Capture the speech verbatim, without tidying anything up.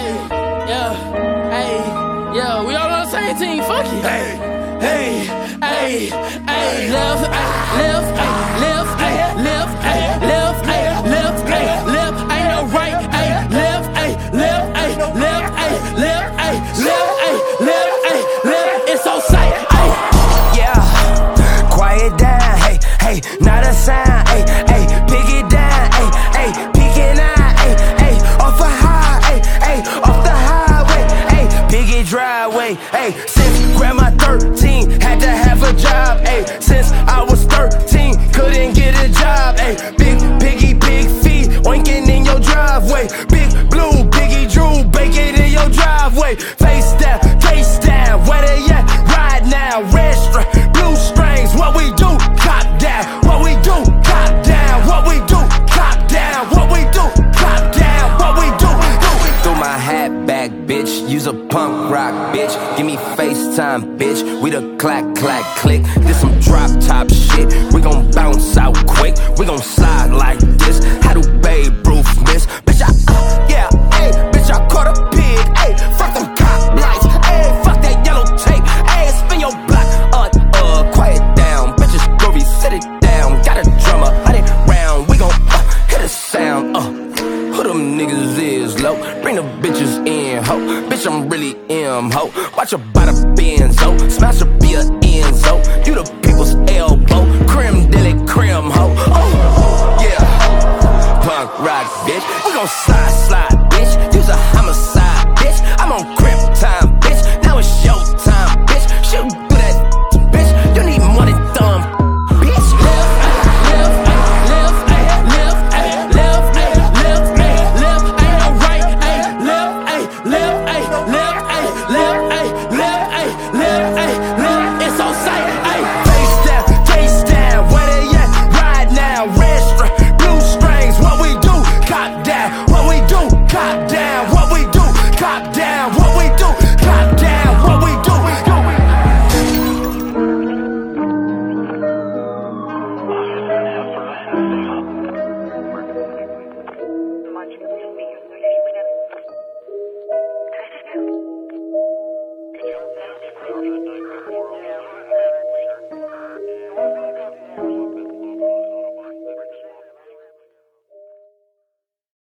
Hey, yeah, hey, yeah, we all on the same team, fuck it. Hey, hey, Hey, hey, left, ay, left, ay, left, ay, left, ay, left, ay, left, ay, left, ain't no right, ay, left, ay, left, ay, left, ay, left, ay, left, ay, left, ay, left, it's so sight, ay. yeah, quiet down, hey, hey, not a sound, hey, hey, pick it down, hey, hey, peeking out, hey, hey, off a high, hey, hey, off the highway, hey, piggy driveway, hey, since grandma thirteen, had to have a job, hey, since I was thirteen, couldn't get a job, hey, big piggy, big feet, oinking in your driveway, big blue, piggy drew, bacon in your driveway, face down, face down, where they at, right now, red string, blue strings, what we do, cop down, what we do, cop down, what we do, cop down, what we do, cop down, what we do, do. Throw my hat back, bitch, use a punk rock, bitch, give me FaceTime, bitch, we the clack, clack, click, this some drop top shit, we gon' bounce out quick, we gon' slide like this, how do Babe Ruth miss, bitch, I, uh, yeah, ayy, bitch, I caught a pig, ayy, fuck them cop lights, ayy, fuck that yellow tape, ayy, spin your block, uh, uh, quiet down, bitches groovy, sit it down, got a drummer, hundred round, we gon' uh, hit a sound, uh, who them niggas is, low, bring the bitches in, ho, bitch, I'm really M, ho, watch her by the benzo, smash her be a Enzo, you the people's elbow, creme deli creme, ho, oh, yeah, punk rock, bitch, we gon' slide,